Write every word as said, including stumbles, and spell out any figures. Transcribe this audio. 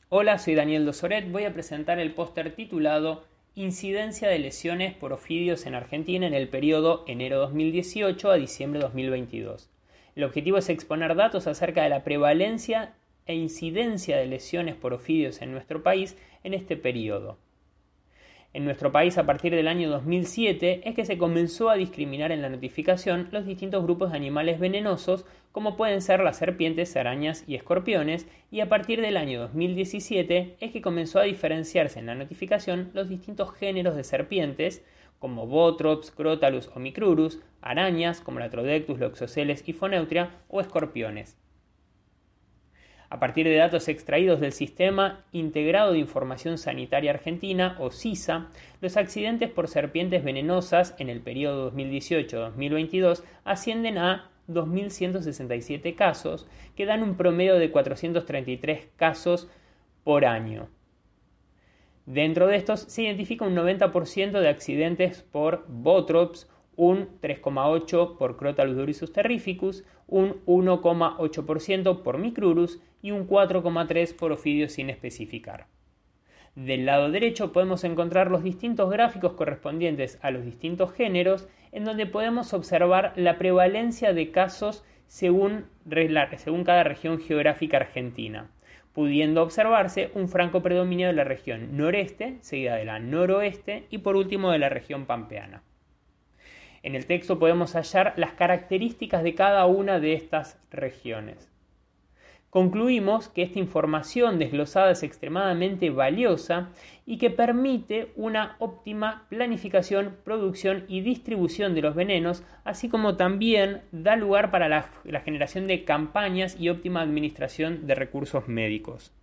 Hola, soy Daniel Dosoret. Voy a presentar el póster titulado Incidencia de lesiones por ofidios en Argentina en el periodo enero dos mil dieciocho a diciembre dos mil veintidós. El objetivo es exponer datos acerca de la prevalencia e incidencia de lesiones por ofidios en nuestro país en este periodo. En nuestro país, a partir del año dos mil siete, es que se comenzó a discriminar en la notificación los distintos grupos de animales venenosos, como pueden ser las serpientes, arañas y escorpiones, y a partir del año dos mil diecisiete es que comenzó a diferenciarse en la notificación los distintos géneros de serpientes, como Botrops, Crotalus o Micrurus, arañas, como la Trodectus, Loxoceles y Foneutria, o escorpiones. A partir de datos extraídos del Sistema Integrado de Información Sanitaria Argentina, o SISA, los accidentes por serpientes venenosas en el periodo dos mil dieciocho a dos mil veintidós ascienden a dos mil ciento sesenta y siete casos, que dan un promedio de cuatrocientos treinta y tres casos por año. Dentro de estos se identifica un noventa por ciento de accidentes por Botrops, un tres coma ocho por ciento por Crotalus durisus terrificus, un uno coma ocho por ciento por Micrurus y un cuatro coma tres por ciento por ofidios sin especificar. Del lado derecho podemos encontrar los distintos gráficos correspondientes a los distintos géneros, en donde podemos observar la prevalencia de casos según, según cada región geográfica argentina, pudiendo observarse un franco predominio de la región noreste, seguida de la noroeste y por último de la región pampeana. En el texto podemos hallar las características de cada una de estas regiones. Concluimos que esta información desglosada es extremadamente valiosa y que permite una óptima planificación, producción y distribución de los venenos, así como también da lugar para la, la generación de campañas y óptima administración de recursos médicos.